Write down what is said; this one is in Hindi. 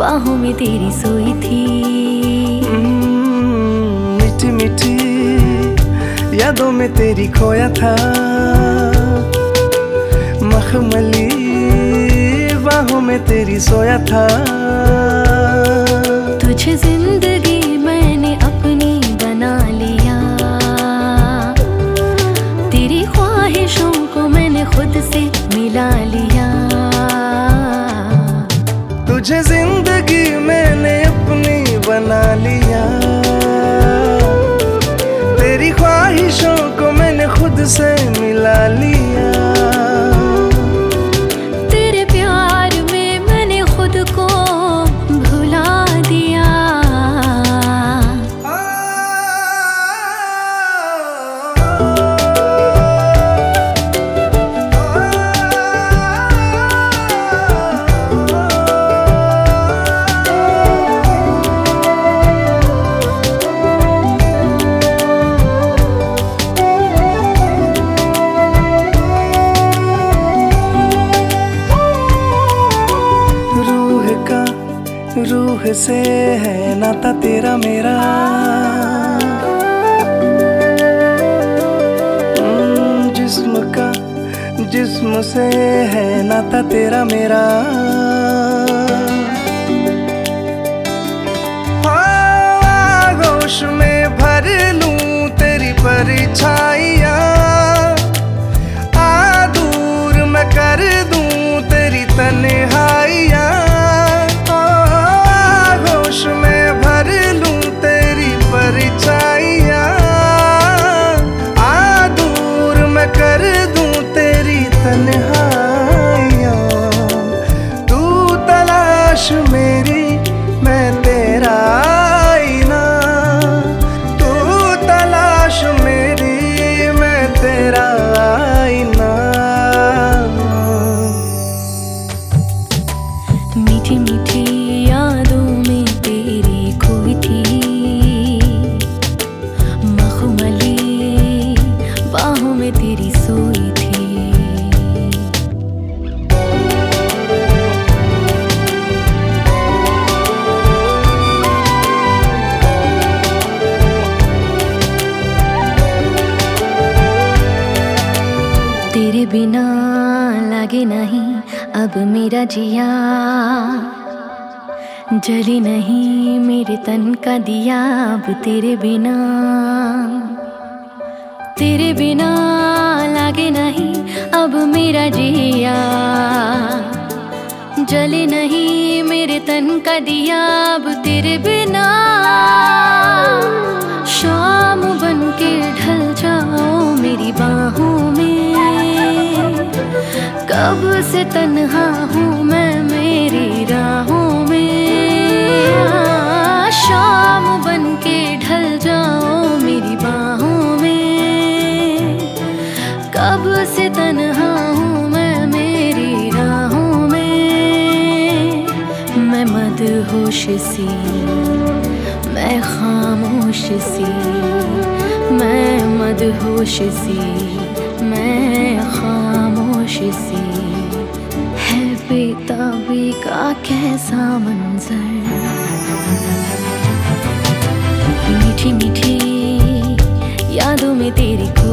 बाहों में तेरी सोई थी। मीठी मीठी यादों में तेरी खोया था, मखमली बाहों में तेरी सोया था। तुझे जिंदगी मैंने अपनी बना लिया, तेरी ख्वाहिशों को मैंने खुद से मिला लिया। तुझे जिंदगी मैंने अपनी बना लिया, तेरी ख्वाहिशों को मैंने खुद से मिला लिया। तेरे प्यार में मैंने खुद को भुला दिया। रूह से है नाता तेरा मेरा, जिस्म से है नाता तेरा मेरा। आगोश में भर लूं तेरी परछाइयाँ, आ दूर मैं कर दूं तेरी तन्हाइयाँ। में भर लूं तेरी परछाइयाँ, आ दूर मैं कर दूं तेरी तन्हाइयाँ। तू तलाश मेरी मैं तेरा आईना, तू तलाश मेरी मैं तेरा आईना। मीठी मीठी यादों में तेरी खोई थी, मखमली बाहों में तेरी सोई थी। तेरे बिना लगे नहीं अब मेरा जिया, जली नहीं मेरे तन का दिया अब तेरे बिना। तेरे बिना लागे नहीं अब मेरा जिया, जले नहीं मेरे तन का दिया अब तेरे बिना। शाम बन के ढल जाओ मेरी बाहों में, कब से तन्हा हूँ मैं मेरी राहों में। शाम बन के ढल जाओ मेरी बाहों में, कब से तन्हा हूँ मैं मेरी राहों में। मैं मदहोश सी मैं खामोश सी, मैं मदहोश सी मैं खामोश सी। है बेताबी का कैसा मंजर, मीठी मीठी यादों में तेरी